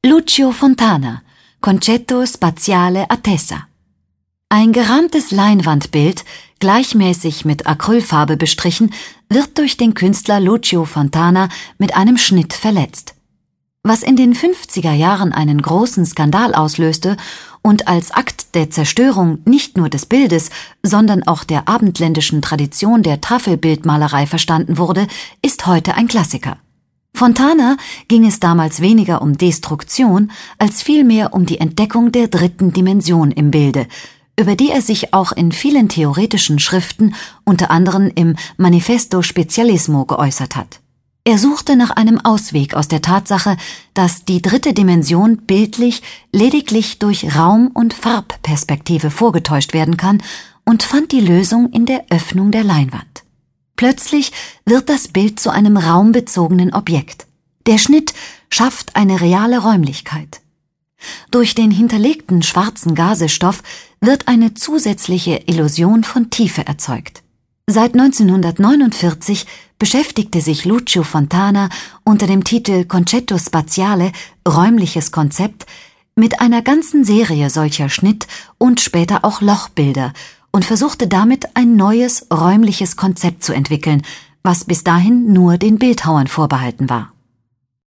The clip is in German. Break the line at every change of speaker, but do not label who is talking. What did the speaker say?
Lucio Fontana, Concetto Spaziale a Tessa. Ein gerahmtes Leinwandbild, gleichmäßig mit Acrylfarbe bestrichen, wird durch den Künstler Lucio Fontana mit einem Schnitt verletzt. Was in den 50er Jahren einen großen Skandal auslöste und als Akt der Zerstörung nicht nur des Bildes, sondern auch der abendländischen Tradition der Tafelbildmalerei verstanden wurde, ist heute ein Klassiker. Fontana ging es damals weniger um Destruktion, als vielmehr um die Entdeckung der dritten Dimension im Bilde, über die er sich auch in vielen theoretischen Schriften, unter anderem im Manifesto Specialismo, geäußert hat. Er suchte nach einem Ausweg aus der Tatsache, dass die dritte Dimension bildlich lediglich durch Raum- und Farbperspektive vorgetäuscht werden kann und fand die Lösung in der Öffnung der Leinwand. Plötzlich wird das Bild zu einem raumbezogenen Objekt. Der Schnitt schafft eine reale Räumlichkeit. Durch den hinterlegten schwarzen Gazestoff wird eine zusätzliche Illusion von Tiefe erzeugt. Seit 1949 beschäftigte sich Lucio Fontana unter dem Titel Concetto Spaziale, räumliches Konzept, mit einer ganzen Serie solcher Schnitt- und später auch Lochbilder und versuchte damit ein neues räumliches Konzept zu entwickeln, was bis dahin nur den Bildhauern vorbehalten war.